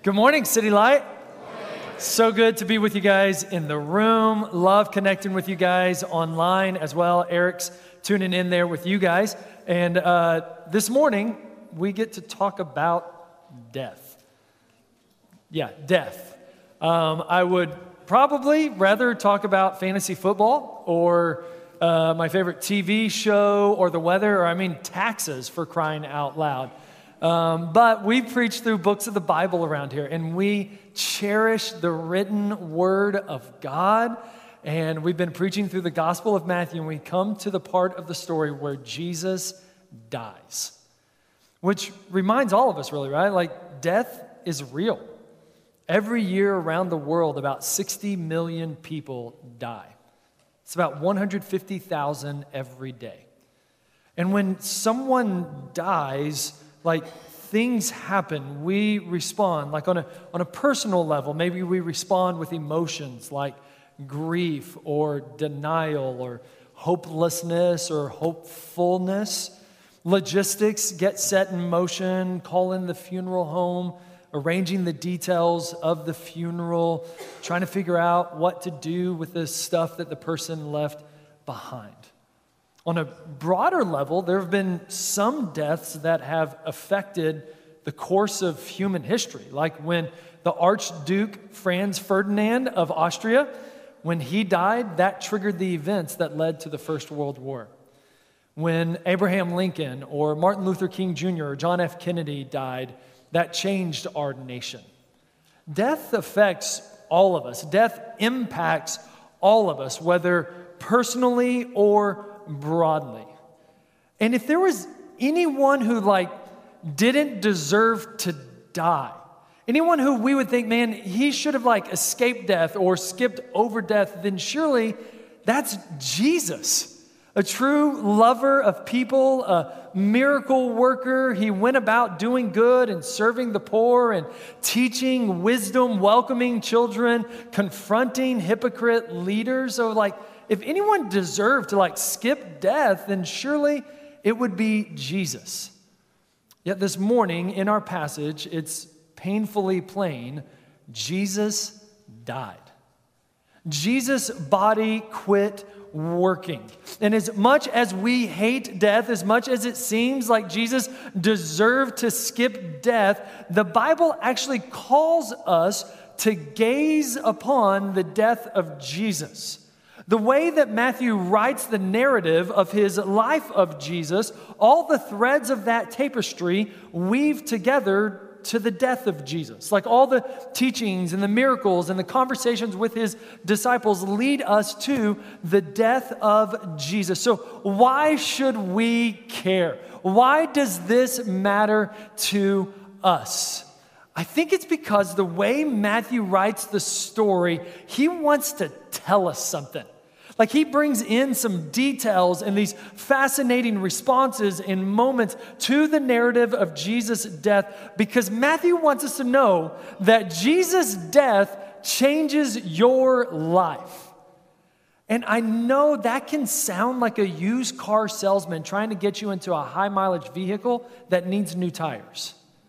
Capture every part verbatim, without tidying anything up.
Good morning, City Light. So good to be with you guys in the room. Love connecting with you guys online as well. Eric's tuning in there with you guys. And uh, this morning, we get to talk about death. Yeah, death. Um, I would probably rather talk about fantasy football or uh, my favorite T V show or the weather, or I mean taxes, for crying out loud. Um, but we preach through books of the Bible around here, and we cherish the written word of God. And we've been preaching through the Gospel of Matthew, and we come to the part of the story where Jesus dies, which reminds all of us, really, right? Like, death is real. Every year around the world, about sixty million people die. It's about one hundred fifty thousand every day. And when someone dies, like, things happen. We respond, like on a on a personal level. Maybe we respond with emotions like grief or denial or hopelessness or hopefulness. Logistics get set in motion, calling the funeral home, arranging the details of the funeral, trying to figure out what to do with the stuff that the person left behind. On a broader level, there have been some deaths that have affected the course of human history, like when the Archduke Franz Ferdinand of Austria, when he died, that triggered the events that led to the First World War. When Abraham Lincoln or Martin Luther King Junior or John F. Kennedy died, that changed our nation. Death affects all of us. Death impacts all of us, whether personally or broadly. And if there was anyone who like didn't deserve to die, anyone who we would think, man, he should have like escaped death or skipped over death, then surely that's Jesus. A true lover of people, a miracle worker. He went about doing good and serving the poor and teaching wisdom, welcoming children, confronting hypocrite leaders. So like, if anyone deserved to like skip death, then surely it would be Jesus. Yet this morning in our passage, it's painfully plain, Jesus died. Jesus' body quit working. And as much as we hate death, as much as it seems like Jesus deserved to skip death, the Bible actually calls us to gaze upon the death of Jesus. The way that Matthew writes the narrative of his life of Jesus, all the threads of that tapestry weave together to the death of Jesus. Like all the teachings and the miracles and the conversations with his disciples lead us to the death of Jesus. So why should we care? Why does this matter to us? I think it's because the way Matthew writes the story, he wants to tell us something. Like he brings in some details and these fascinating responses and moments to the narrative of Jesus' death because Matthew wants us to know that Jesus' death changes your life. And I know that can sound like a used car salesman trying to get you into a high mileage vehicle that needs new tires.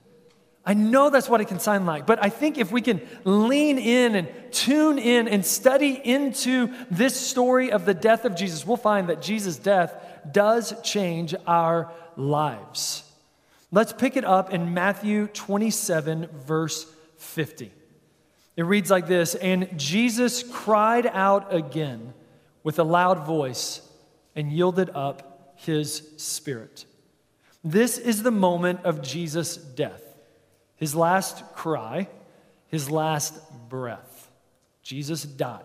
I know that's what it can sound like, but I think if we can lean in and tune in and study into this story of the death of Jesus, we'll find that Jesus' death does change our lives. Let's pick it up in Matthew twenty-seven, verse fifty. It reads like this, "And Jesus cried out again with a loud voice and yielded up his spirit." This is the moment of Jesus' death. His last cry, his last breath. Jesus died.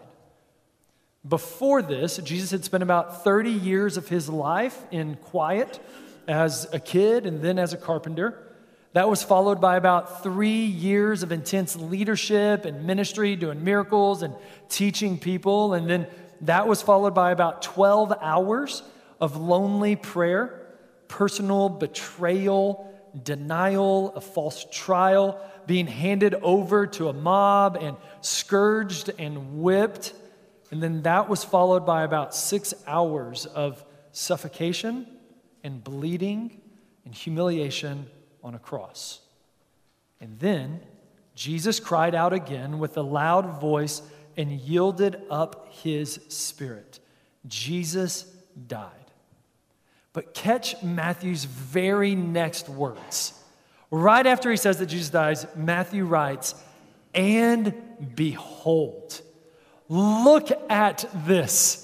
Before this, Jesus had spent about thirty years of his life in quiet as a kid and then as a carpenter. That was followed by about three years of intense leadership and ministry, doing miracles and teaching people. And then that was followed by about twelve hours of lonely prayer, personal betrayal, denial, a false trial, being handed over to a mob and scourged and whipped. And then that was followed by about six hours of suffocation and bleeding and humiliation on a cross. And then Jesus cried out again with a loud voice and yielded up his spirit. Jesus died. But catch Matthew's very next words. Right after he says that Jesus dies, Matthew writes, and behold, look at this.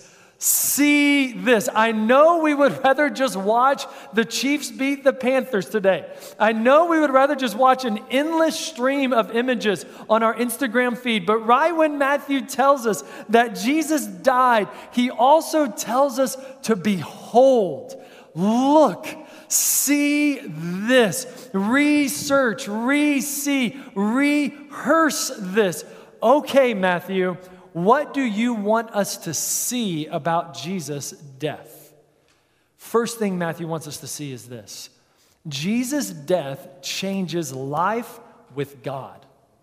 See this. I know we would rather just watch the Chiefs beat the Panthers today. I know we would rather just watch an endless stream of images on our Instagram feed. But right when Matthew tells us that Jesus died, he also tells us to behold, look, see this, research, re-see, rehearse this. Okay, Matthew, what do you want us to see about Jesus' death? First thing Matthew wants us to see is this. Jesus' death changes life with God.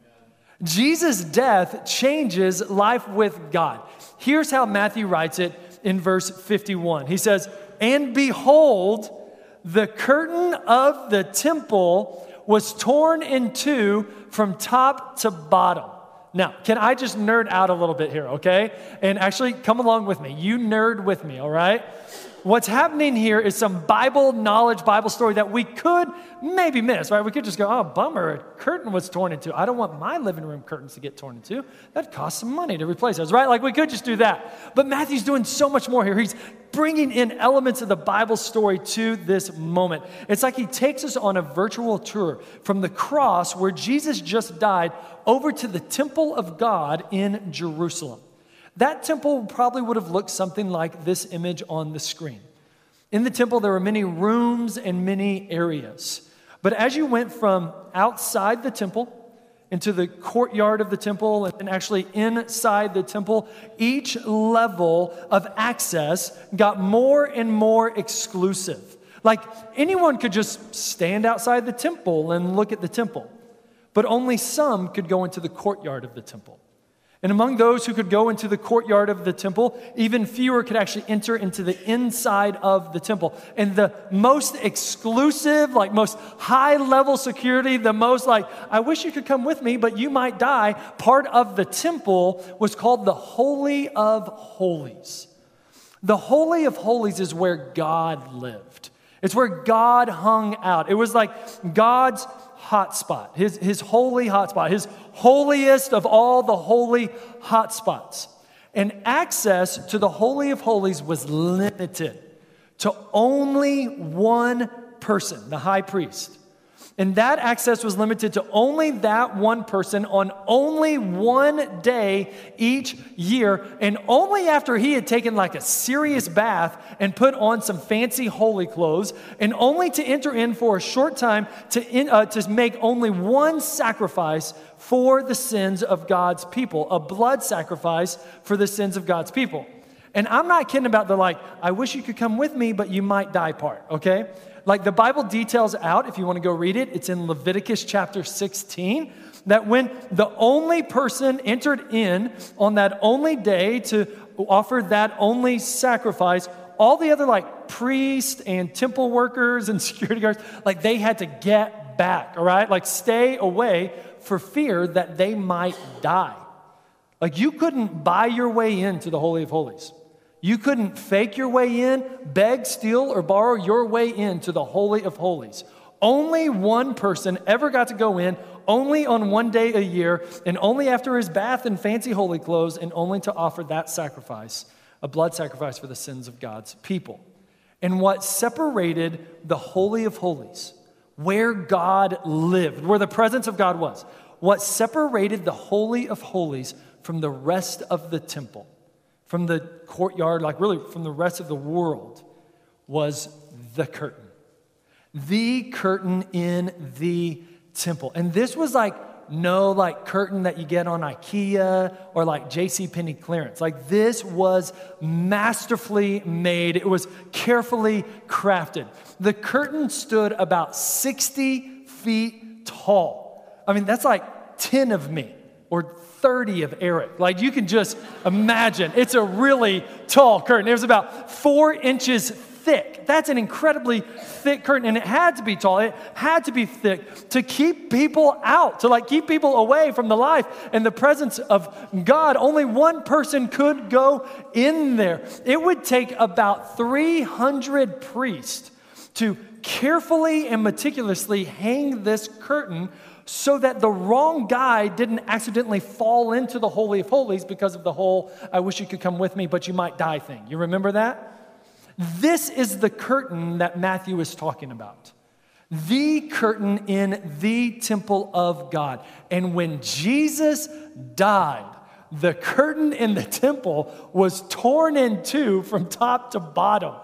Jesus' death changes life with God. Here's how Matthew writes it in verse fifty-one. He says, and behold, the curtain of the temple was torn in two from top to bottom. Now, can I just nerd out a little bit here, okay? And actually, come along with me. You nerd with me, all right? What's happening here is some Bible knowledge, Bible story that we could maybe miss, right? We could just go, oh, bummer, a curtain was torn in two. I don't want my living room curtains to get torn in two. That costs some money to replace those, right? Like, we could just do that. But Matthew's doing so much more here. He's bringing in elements of the Bible story to this moment. It's like he takes us on a virtual tour from the cross where Jesus just died over to the temple of God in Jerusalem. That temple probably would have looked something like this image on the screen. In the temple, there were many rooms and many areas. But as you went from outside the temple into the courtyard of the temple and actually inside the temple, each level of access got more and more exclusive. Like anyone could just stand outside the temple and look at the temple, but only some could go into the courtyard of the temple. And among those who could go into the courtyard of the temple, even fewer could actually enter into the inside of the temple. And the most exclusive, like most high-level security, the most like, I wish you could come with me, but you might die, part of the temple was called the Holy of Holies. The Holy of Holies is where God lived. It's where God hung out. It was like God's hotspot, his, his holy hotspot, his holiest of all the holy hotspots. And access to the Holy of Holies was limited to only one person, the high priest. And that access was limited to only that one person on only one day each year, and only after he had taken like a serious bath and put on some fancy holy clothes, and only to enter in for a short time to, in, uh, to make only one sacrifice for the sins of God's people, a blood sacrifice for the sins of God's people. And I'm not kidding about the like, I wish you could come with me, but you might die part, okay? Like the Bible details out, if you want to go read it, it's in Leviticus chapter sixteen, that when the only person entered in on that only day to offer that only sacrifice, all the other like priests and temple workers and security guards, like they had to get back, all right? Like stay away for fear that they might die. Like you couldn't buy your way into the Holy of Holies. You couldn't fake your way in, beg, steal, or borrow your way into the Holy of Holies. Only one person ever got to go in, only on one day a year, and only after his bath and fancy holy clothes, and only to offer that sacrifice, a blood sacrifice for the sins of God's people. And what separated the Holy of Holies, where God lived, where the presence of God was, what separated the Holy of Holies from the rest of the temple, from the courtyard, like really from the rest of the world, was the curtain. The curtain in the temple. And this was like no like curtain that you get on IKEA or like JCPenney clearance. Like this was masterfully made. It was carefully crafted. The curtain stood about sixty feet tall. I mean, that's like ten of me or thirty of Eric. Like you can just imagine. It's a really tall curtain. It was about four inches thick. That's an incredibly thick curtain, and it had to be tall. It had to be thick to keep people out, to like keep people away from the life and the presence of God. Only one person could go in there. It would take about three hundred priests to carefully and meticulously hang this curtain so that the wrong guy didn't accidentally fall into the Holy of Holies because of the whole, I wish you could come with me, but you might die thing. You remember that? This is the curtain that Matthew is talking about. The curtain in the temple of God. And when Jesus died, the curtain in the temple was torn in two from top to bottom.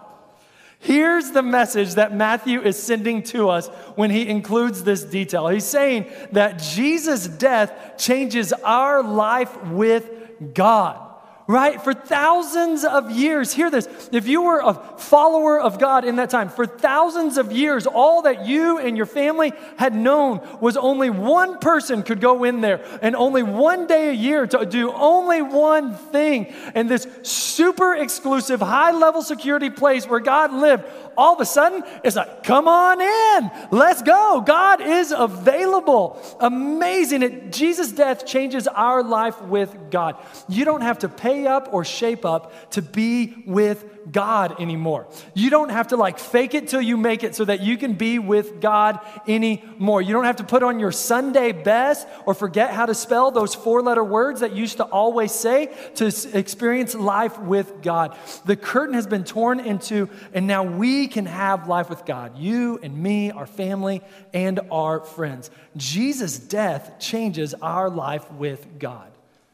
Here's the message that Matthew is sending to us when he includes this detail. He's saying that Jesus' death changes our life with God. Right? For thousands of years, hear this, if you were a follower of God in that time, for thousands of years, all that you and your family had known was only one person could go in there and only one day a year to do only one thing. And this super exclusive, high-level security place where God lived, all of a sudden, it's like, come on in, let's go. God is available. Amazing. It, Jesus' death changes our life with God. You don't have to pay up or shape up to be with God anymore. You don't have to like fake it till you make it so that you can be with God anymore. You don't have to put on your Sunday best or forget how to spell those four-letter words that you used to always say to experience life with God. The curtain has been torn in two, and now we can have life with God. You and me, our family, and our friends. Jesus' death changes our life with God.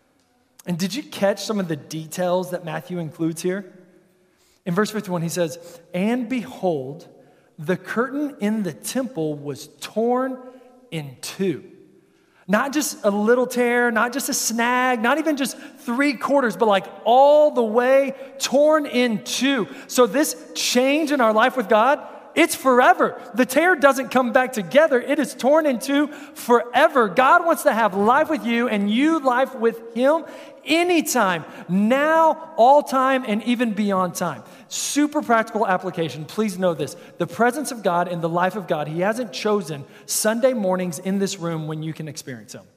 And did you catch some of the details that Matthew includes here? In verse fifty-one, he says, "And behold, the curtain in the temple was torn in two." Not just a little tear, not just a snag, not even just three quarters, but like all the way torn in two. So this change in our life with God, it's forever. The tear doesn't come back together. It is torn in two forever. God wants to have life with you and you life with him anytime, now, all time, and even beyond time. Super practical application. Please know this. The presence of God in the life of God, he hasn't chosen Sunday mornings in this room when you can experience him.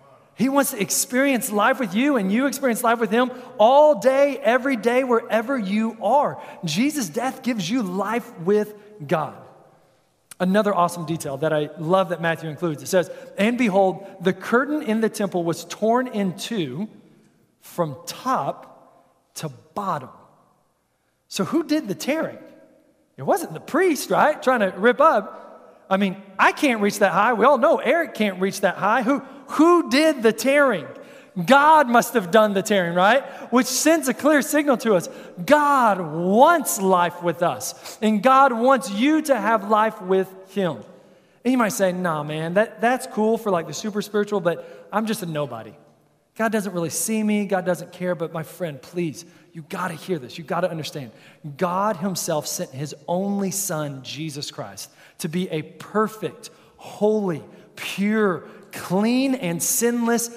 He wants to experience life with you and you experience life with him all day, every day, wherever you are. Jesus' death gives you life with God. Another awesome detail that I love that Matthew includes. It says, "And behold, the curtain in the temple was torn in two from top to bottom." So who did the tearing? It wasn't the priest, right? Trying to rip up. I mean, I can't reach that high. We all know Eric can't reach that high. Who, who did the tearing? God must have done the tearing, right? Which sends a clear signal to us. God wants life with us. And God wants you to have life with him. And you might say, nah, man, that, that's cool for like the super spiritual, but I'm just a nobody. God doesn't really see me. God doesn't care. But my friend, please, you got to hear this. You got to understand. God himself sent his only son, Jesus Christ, to be a perfect, holy, pure, clean, and sinless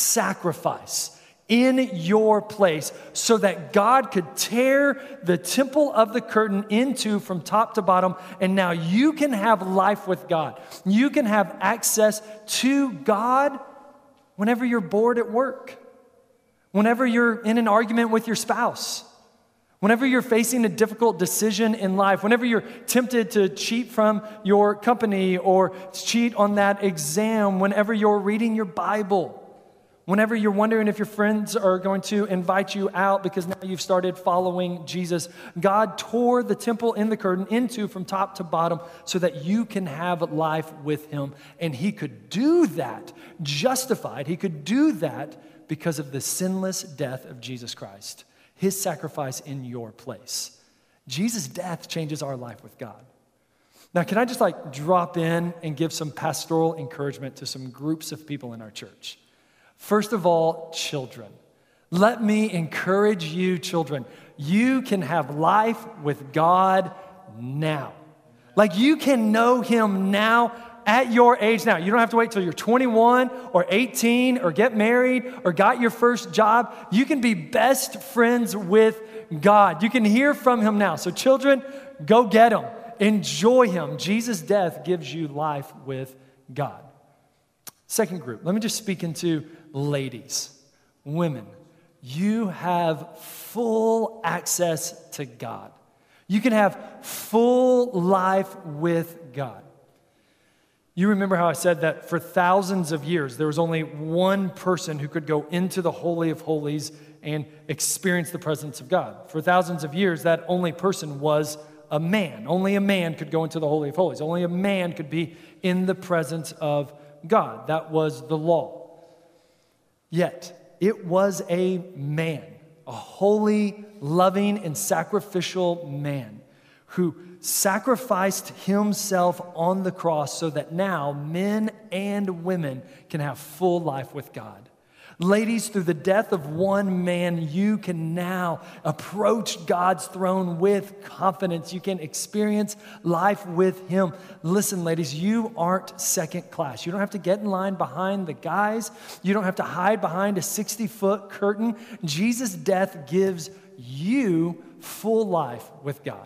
sacrifice in your place so that God could tear the temple of the curtain into from top to bottom, and now you can have life with God. You can have access to God whenever you're bored at work, whenever you're in an argument with your spouse, whenever you're facing a difficult decision in life, whenever you're tempted to cheat from your company or cheat on that exam, whenever you're reading your Bible, whenever you're wondering if your friends are going to invite you out because now you've started following Jesus. God tore the temple in the curtain into from top to bottom so that you can have life with him. And he could do that justified. He could do that because of the sinless death of Jesus Christ, his sacrifice in your place. Jesus' death changes our life with God. Now, can I just like drop in and give some pastoral encouragement to some groups of people in our church? First of all, children. Let me encourage you, children. You can have life with God now. Like you can know him now at your age now. You don't have to wait till you're twenty-one or eighteen or get married or got your first job. You can be best friends with God. You can hear from him now. So children, Go get him. Enjoy him. Jesus' death gives you life with God. Second group, let me just speak into ladies, women. You have full access to God. You can have full life with God. You remember how I said that for thousands of years, there was only one person who could go into the Holy of Holies and experience the presence of God. For thousands of years, that only person was a man. Only a man could go into the Holy of Holies. Only a man could be in the presence of God. That was the law. Yet, it was a man, a holy, loving, and sacrificial man who sacrificed himself on the cross so that now men and women can have full life with God. Ladies, through the death of one man, you can now approach God's throne with confidence. You can experience life with him. Listen, ladies, you aren't second class. You don't have to get in line behind the guys. You don't have to hide behind a sixty-foot curtain. Jesus' death gives you full life with God.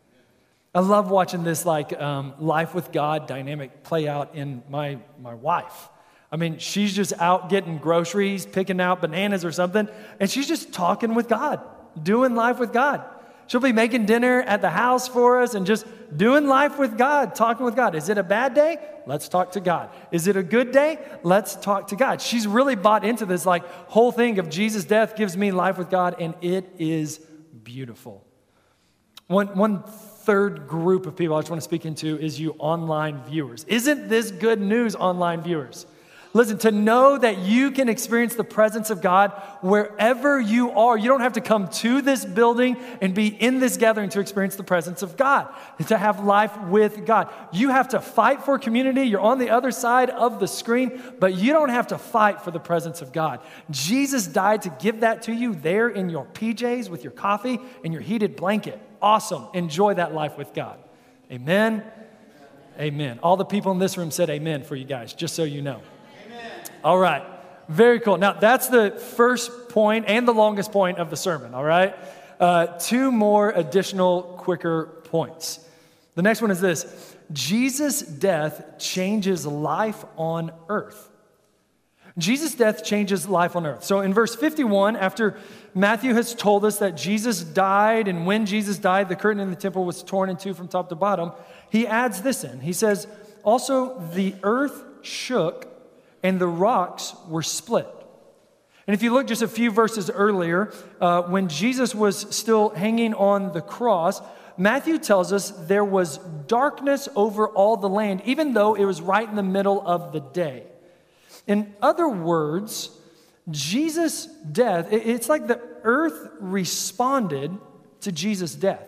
I love watching this like um, life with God dynamic play out in my, my wife. I mean, she's just out getting groceries, picking out bananas or something, and she's just talking with God, doing life with God. She'll be making dinner at the house for us and just doing life with God, talking with God. Is it a bad day? Let's talk to God. Is it a good day? Let's talk to God. She's really bought into this like whole thing of Jesus' death gives me life with God, and it is beautiful. One, one third group of people I just want to speak into is you online viewers. Isn't this good news, online viewers? Listen, to know that you can experience the presence of God wherever you are. You don't have to come to this building and be in this gathering to experience the presence of God, to have life with God. You have to fight for community. You're on the other side of the screen, but you don't have to fight for the presence of God. Jesus died to give that to you there in your P Js with your coffee and your heated blanket. Awesome. Enjoy that life with God. Amen. Amen. All the people in this room said amen for you guys, just so you know. All right, very cool. Now, that's the first point and the longest point of the sermon, all right? Uh, two more additional quicker points. The next one is this. Jesus' death changes life on earth. Jesus' death changes life on earth. So in verse fifty-one, after Matthew has told us that Jesus died, and when Jesus died, the curtain in the temple was torn in two from top to bottom, he adds this in. He says, also the earth shook and the rocks were split. And if you look just a few verses earlier, uh, when Jesus was still hanging on the cross, Matthew tells us there was darkness over all the land, even though it was right in the middle of the day. In other words, Jesus' death, it's like the earth responded to Jesus' death.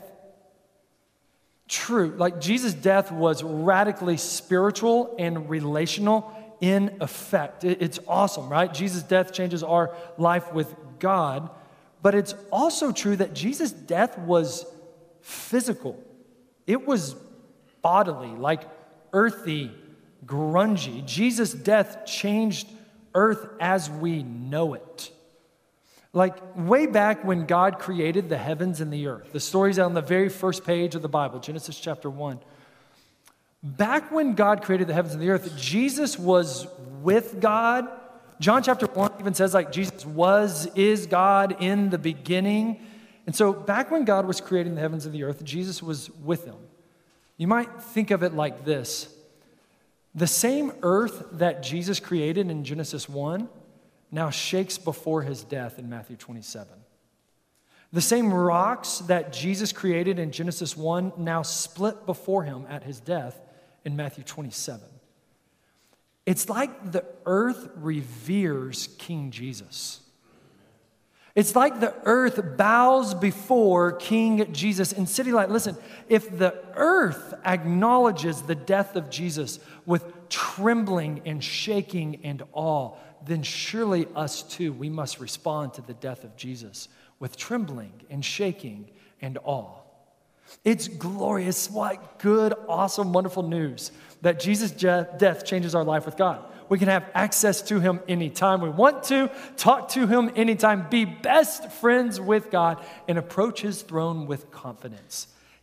True, like Jesus' death was radically spiritual and relational in effect. It's awesome, right? Jesus' death changes our life with God, but it's also true that Jesus' death was physical. It was bodily, like earthy, grungy. Jesus' death changed earth as we know it. Like way back when God created the heavens and the earth. The story's on the very first page of the Bible, Genesis chapter one. Back when God created the heavens and the earth, Jesus was with God. John chapter one even says like Jesus was, is God in the beginning. And so back when God was creating the heavens and the earth, Jesus was with them. You might think of it like this. The same earth that Jesus created in Genesis one now shakes before his death in Matthew twenty-seven. The same rocks that Jesus created in Genesis one now split before him at his death in Matthew twenty-seven. It's like the earth reveres King Jesus. It's like the earth bows before King Jesus. In City Light, listen, if the earth acknowledges the death of Jesus with trembling and shaking and awe, then surely us too, we must respond to the death of Jesus with trembling and shaking and awe. It's glorious, what good, awesome, wonderful news that Jesus' death changes our life with God. We can have access to him anytime we want to, talk to him anytime, be best friends with God, and approach his throne with confidence.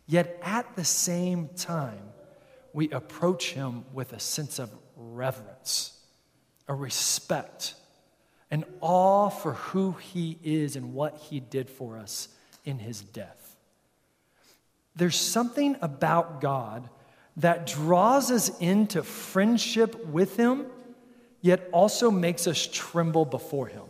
Yet at the same time, we approach him with a sense of reverence, a respect, an awe for who he is and what he did for us in his death. There's something about God that draws us into friendship with him, yet also makes us tremble before him.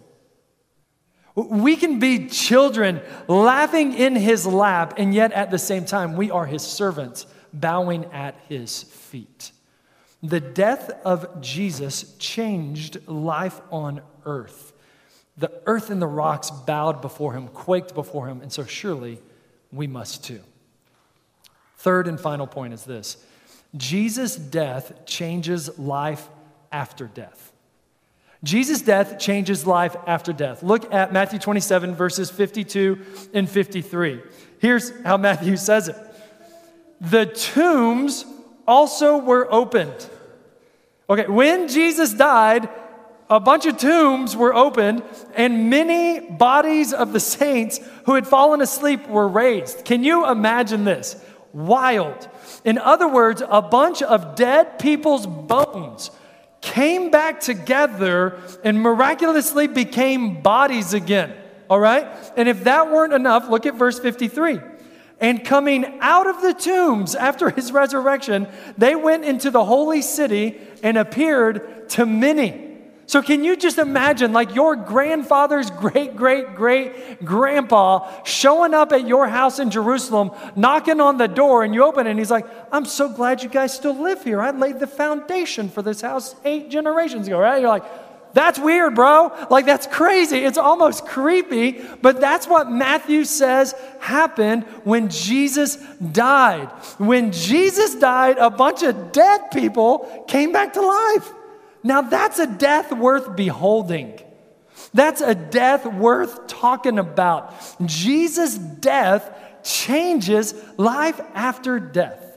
We can be children laughing in his lap, and yet at the same time, we are his servants bowing at his feet. The death of Jesus changed life on earth. The earth and the rocks bowed before him, quaked before him, and so surely we must too. Third and final point is this: Jesus' death changes life after death. Jesus' death changes life after death. Look at Matthew twenty-seven, verses fifty-two and fifty-three. Here's how Matthew says it. The tombs also were opened. Okay, when Jesus died, a bunch of tombs were opened, and many bodies of the saints who had fallen asleep were raised. Can you imagine this? Wild. In other words, a bunch of dead people's bones came back together and miraculously became bodies again. All right? And if that weren't enough, look at verse fifty-three. And coming out of the tombs after his resurrection, they went into the holy city and appeared to many. So can you just imagine, like, your grandfather's great, great, great grandpa showing up at your house in Jerusalem, knocking on the door, and you open it, and he's like, I'm so glad you guys still live here. I laid the foundation for this house eight generations ago, right? You're like, that's weird, bro. Like, that's crazy. It's almost creepy, but that's what Matthew says happened when Jesus died. When Jesus died, a bunch of dead people came back to life. Now, that's a death worth beholding. That's a death worth talking about. Jesus' death changes life after death.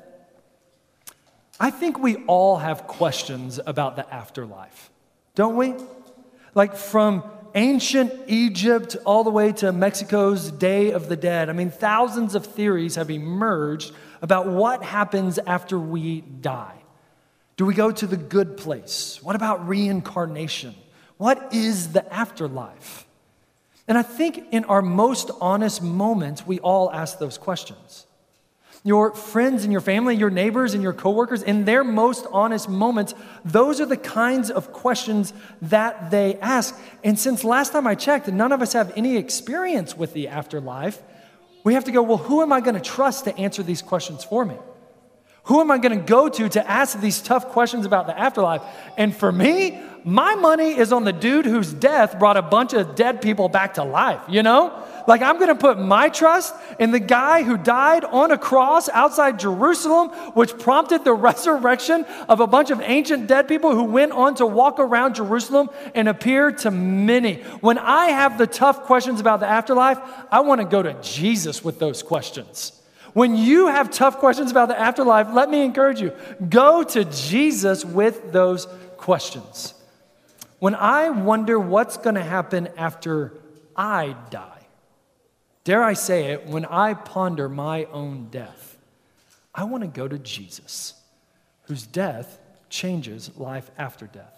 I think we all have questions about the afterlife, don't we? Like from ancient Egypt all the way to Mexico's Day of the Dead. I mean, thousands of theories have emerged about what happens after we die. Do we go to the good place? What about reincarnation? What is the afterlife? And I think in our most honest moments, we all ask those questions. Your friends and your family, your neighbors and your coworkers, in their most honest moments, those are the kinds of questions that they ask. And since last time I checked, none of us have any experience with the afterlife, we have to go, well, who am I going to trust to answer these questions for me? Who am I going to go to to ask these tough questions about the afterlife? And for me, my money is on the dude whose death brought a bunch of dead people back to life, you know? Like, I'm going to put my trust in the guy who died on a cross outside Jerusalem, which prompted the resurrection of a bunch of ancient dead people who went on to walk around Jerusalem and appear to many. When I have the tough questions about the afterlife, I want to go to Jesus with those questions. When you have tough questions about the afterlife, let me encourage you, go to Jesus with those questions. When I wonder what's going to happen after I die, dare I say it, when I ponder my own death, I want to go to Jesus, whose death changes life after death.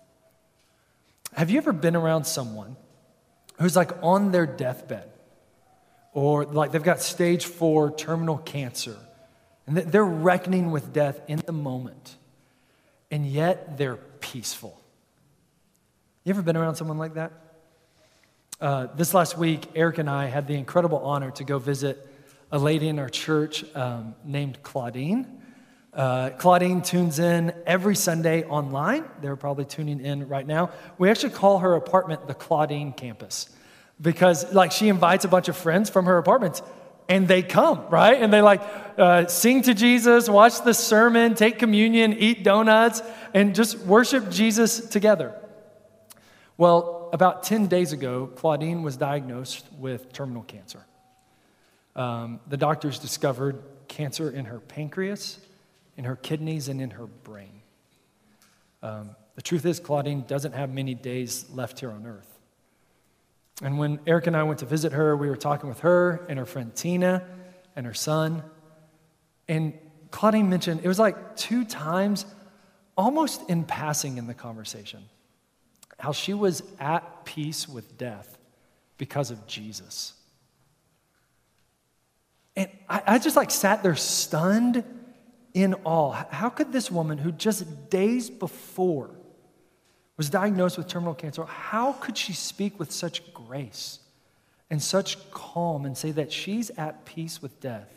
Have you ever been around someone who's like on their deathbed? Or like they've got stage four terminal cancer, and they're reckoning with death in the moment, and yet they're peaceful. You ever been around someone like that? Uh, this last week, Eric and I had the incredible honor to go visit a lady in our church um, named Claudine. Uh, Claudine tunes in every Sunday online. They're probably tuning in right now. We actually call her apartment the Claudine campus. Because like she invites a bunch of friends from her apartments and they come, right? And they like uh, sing to Jesus, watch the sermon, take communion, eat donuts, and just worship Jesus together. Well, about ten days ago, Claudine was diagnosed with terminal cancer. Um, the doctors discovered cancer in her pancreas, in her kidneys, and in her brain. Um, the truth is, Claudine doesn't have many days left here on earth. And when Eric and I went to visit her, we were talking with her and her friend Tina and her son. And Claudine mentioned it was like two times, almost in passing in the conversation, how she was at peace with death because of Jesus. And I, I just like sat there stunned in awe. How could this woman who just days before was diagnosed with terminal cancer, how could she speak with such grace and such calm and say that she's at peace with death?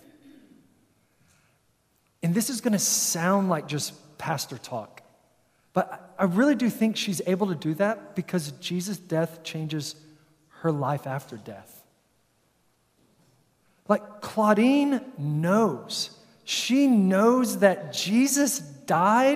And this is going to sound like just pastor talk, but I really do think she's able to do that because Jesus' death changes her life after death. Like Claudine knows, she knows that Jesus died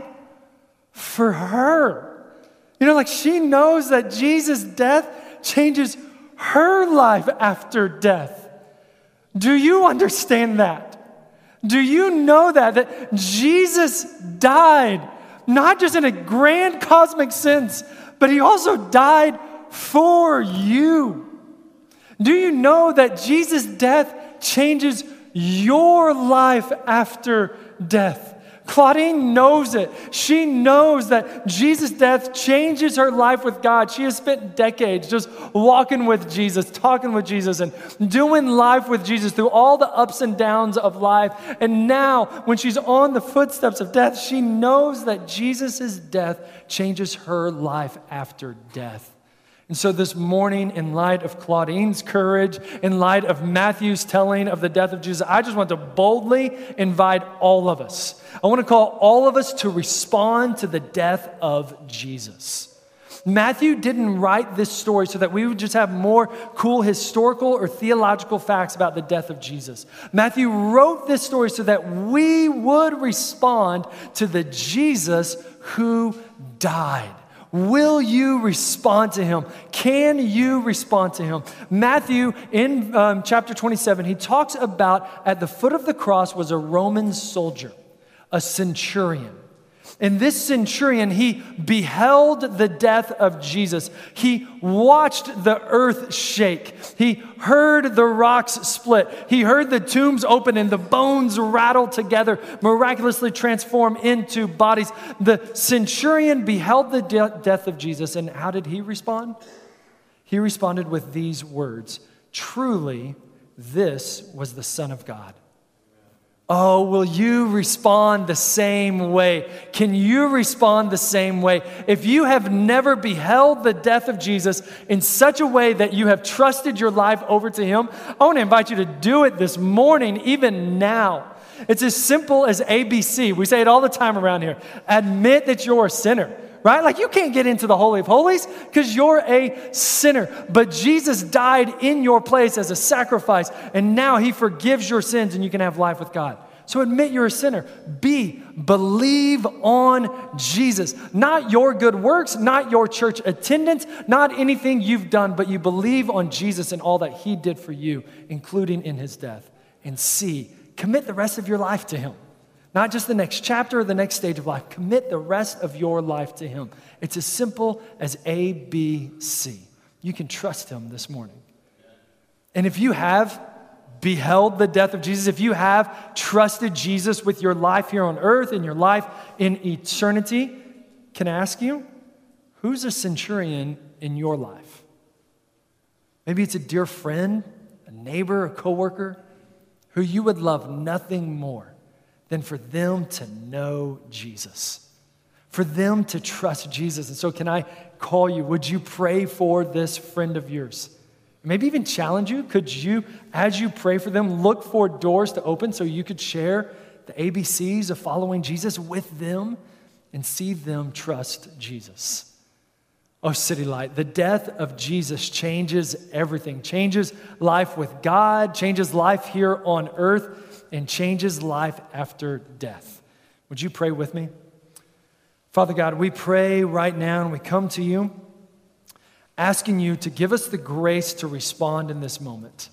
for her. You know, like she knows that Jesus' death changes her life after death. Do you understand that? Do you know that? That Jesus died, not just in a grand cosmic sense, but he also died for you. Do you know that Jesus' death changes your life after death? Claudine knows it. She knows that Jesus' death changes her life with God. She has spent decades just walking with Jesus, talking with Jesus, and doing life with Jesus through all the ups and downs of life. And now, when she's on the footsteps of death, she knows that Jesus' death changes her life after death. And so this morning, in light of Claudine's courage, in light of Matthew's telling of the death of Jesus, I just want to boldly invite all of us. I want to call all of us to respond to the death of Jesus. Matthew didn't write this story so that we would just have more cool historical or theological facts about the death of Jesus. Matthew wrote this story so that we would respond to the Jesus who died. Will you respond to him? Can you respond to him? Matthew, in um, chapter twenty-seven, he talks about at the foot of the cross was a Roman soldier, a centurion. And this centurion, he beheld the death of Jesus. He watched the earth shake. He heard the rocks split. He heard the tombs open and the bones rattle together, miraculously transform into bodies. The centurion beheld the de- death of Jesus, and how did he respond? He responded with these words, "Truly, this was the Son of God." Oh, will you respond the same way? Can you respond the same way? If you have never beheld the death of Jesus in such a way that you have trusted your life over to him, I want to invite you to do it this morning, even now. It's as simple as A B C. We say it all the time around here. Admit that you're a sinner. Right? Like you can't get into the Holy of Holies because you're a sinner. But Jesus died in your place as a sacrifice, and now he forgives your sins and you can have life with God. So admit you're a sinner. B, believe on Jesus. Not your good works, not your church attendance, not anything you've done, but you believe on Jesus and all that he did for you, including in his death. And C, commit the rest of your life to him. Not just the next chapter or the next stage of life. Commit the rest of your life to him. It's as simple as A, B, C. You can trust him this morning. And if you have beheld the death of Jesus, if you have trusted Jesus with your life here on earth and your life in eternity, can I ask you, who's a centurion in your life? Maybe it's a dear friend, a neighbor, a coworker, who you would love nothing more than for them to know Jesus, for them to trust Jesus. And so can I call you, would you pray for this friend of yours? Maybe even challenge you. Could you, as you pray for them, look for doors to open so you could share the A B Cs of following Jesus with them and see them trust Jesus? Oh, City Light, the death of Jesus changes everything, changes life with God, changes life here on earth, and changes life after death. Would you pray with me? Father God, we pray right now and we come to you asking you to give us the grace to respond in this moment.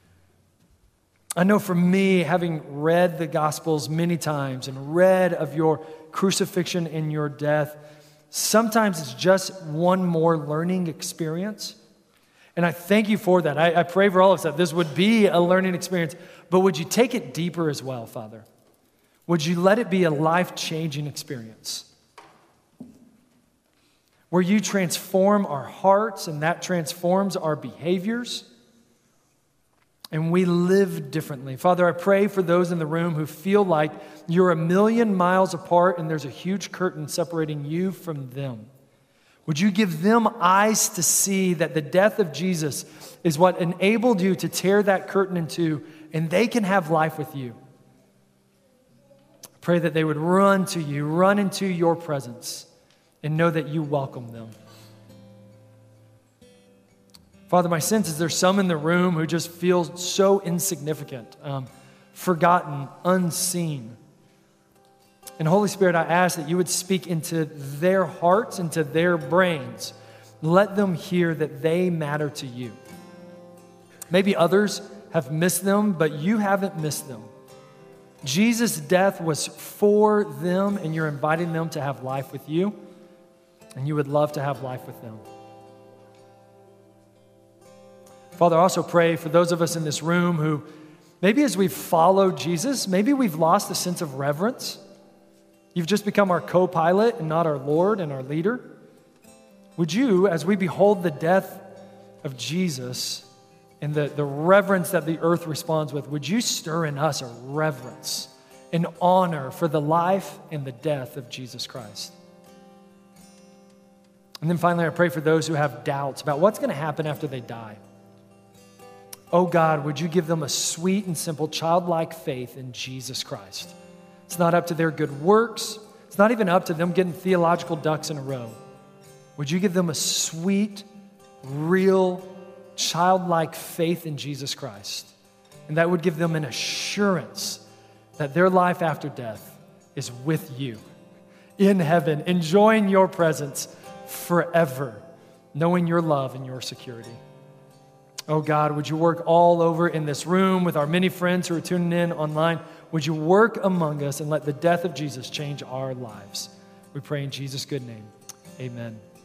I know for me, having read the Gospels many times and read of your crucifixion and your death, sometimes it's just one more learning experience. And I thank you for that. I, I pray for all of us that this would be a learning experience, but would you take it deeper as well, Father? Would you let it be a life-changing experience where you transform our hearts and that transforms our behaviors and we live differently. Father, I pray for those in the room who feel like you're a million miles apart and there's a huge curtain separating you from them. Would you give them eyes to see that the death of Jesus is what enabled you to tear that curtain in two and they can have life with you? Pray that they would run to you, run into your presence, and know that you welcome them. Father, my sense is there's some in the room who just feel so insignificant, um, forgotten, unseen. And Holy Spirit, I ask that you would speak into their hearts, into their brains. Let them hear that they matter to you. Maybe others have missed them, but you haven't missed them. Jesus' death was for them, and you're inviting them to have life with you, and you would love to have life with them. Father, I also pray for those of us in this room who maybe as we've followed Jesus, maybe we've lost a sense of reverence. You've just become our co-pilot and not our Lord and our leader. Would you, as we behold the death of Jesus and the, the reverence that the earth responds with, would you stir in us a reverence, an honor for the life and the death of Jesus Christ? And then finally, I pray for those who have doubts about what's going to happen after they die. Oh God, would you give them a sweet and simple childlike faith in Jesus Christ? It's not up to their good works. It's not even up to them getting theological ducks in a row. Would you give them a sweet, real, childlike faith in Jesus Christ? And that would give them an assurance that their life after death is with you in heaven, enjoying your presence forever, knowing your love and your security. Oh God, would you work all over in this room with our many friends who are tuning in online? Would you work among us and let the death of Jesus change our lives? We pray in Jesus' good name. Amen.